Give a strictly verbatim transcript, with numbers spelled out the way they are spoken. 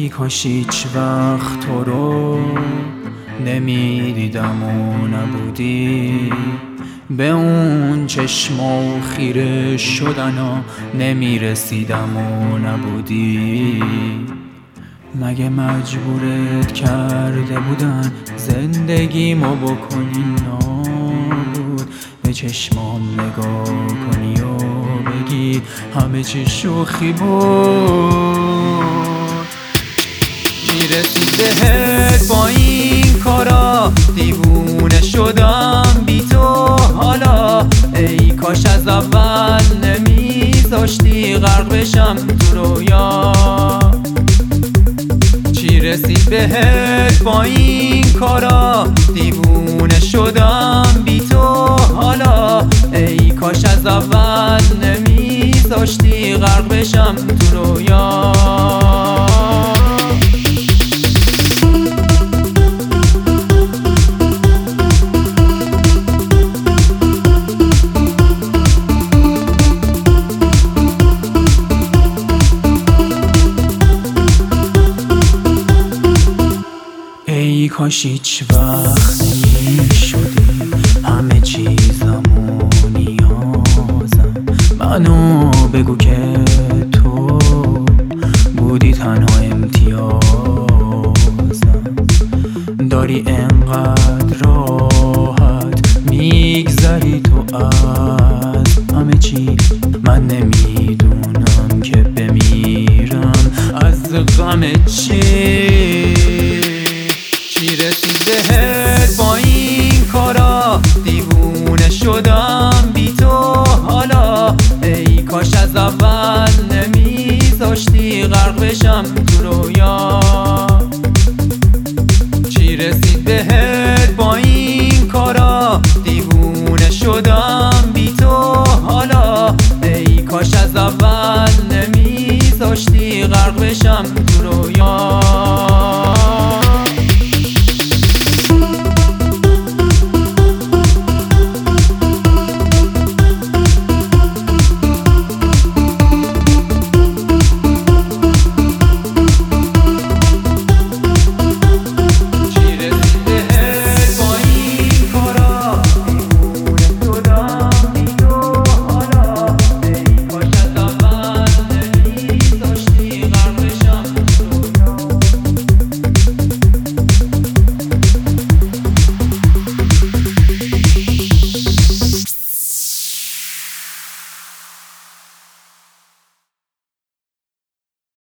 ای کاش هیچ وقت تو رو نمیدیدم و نبودی، به اون چشما و خیره شدنا نمیرسیدم و نبودی. مگه مجبورت کرده بودن زندگیمو بکنی نابود، به چشمام نگاه کنی و بگی همه چی شوخی بود. چی رسید بهت با این کارا، دیوونه شدم بی تو حالا. ای کاش از اول نمیذاشتی غرق بشم تو رویا. چی رسید بهت با این کارا، دیوونه شدم بی تو حالا. ای کاش از اول نمیذاشتی غرق بشم تو رویا. ای کاش هیچ وقت نمیشدی همه چیزمو نیازم. منو بگو که تو بودی تنها امتیازم. داری انقدر راحت میگذری تو از همه چی، من نمیدونم که بمیرم از غم چی. چی رسید بهت با این کارا، دیوونه شدم بی تو حالا. ای کاش از اول نمیذاشتی غرق بشم تو رویا. چی رسید بهت با این کارا، دیوونه شدم بی تو حالا. ای کاش از اول نمیذاشتی غرق بشم تو رویا.